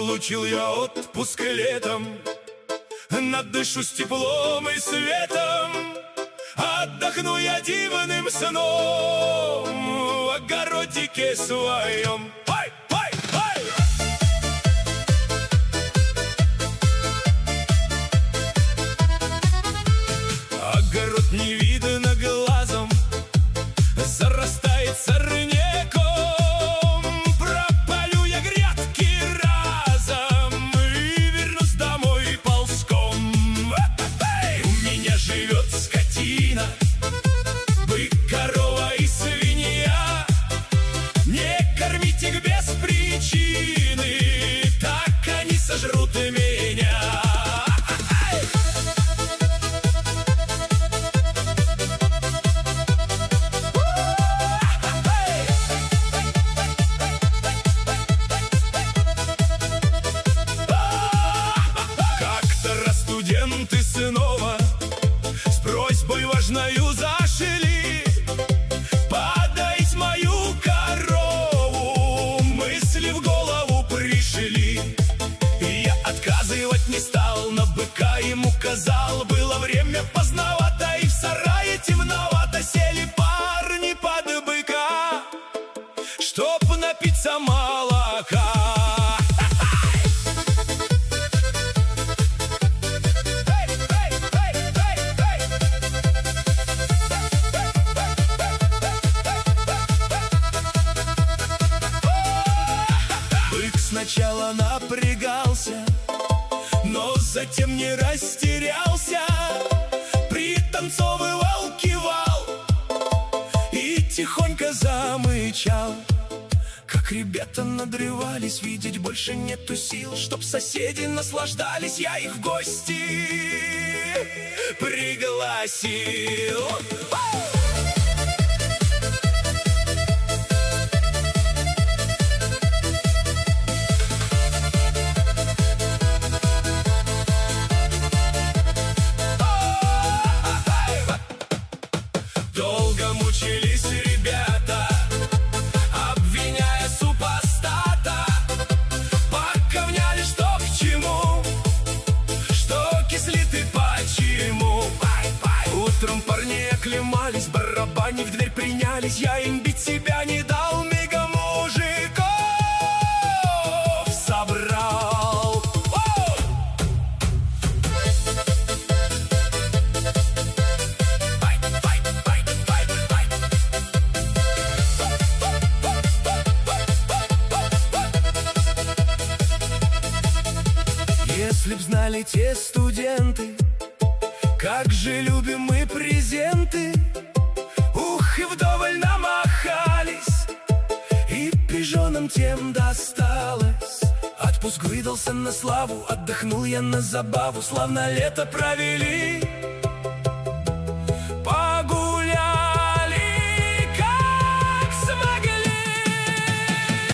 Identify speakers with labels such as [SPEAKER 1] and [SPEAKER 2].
[SPEAKER 1] получил я отпуск летом, надышусь теплом и светом, отдохну я дивным сном в огородике своем. Ой, ой, ой! Огород не видно глазом, зарастает сорняком. Пропалю я грядки разом и вернусь домой ползком. У меня живет скотина, бык, корова и свинья. Не кормить их без причины, так они сожрут меня. Студенты снова с просьбой важною зашли подоить мою корову. Мысли в голову пришли, и я отказывать не стал. На быка им указал, было время поздновато, и в сарае темновато. Сели парни под быка, чтоб напиться молока. Сначала напрягался, но затем не растерялся. Пританцовывал, кивал и тихонько замычал. Как ребята надрывались, видеть больше нету сил, чтоб соседи наслаждались. Я их в гости пригласил. Долго мучились ребята, обвиняя супостата. Пока вняли, что к чему, что кислит и почему. Утром парни оклемались, барабани в дверь принялись. Я им бить себя не дал, мигом мужиков собрал. Если б знали те студенты, как же любим мы презенты. Ух, и вдоволь намахались, и пижонам тем досталось. Отпуск выдался на славу, отдохнул я на забаву. Славно лето провели,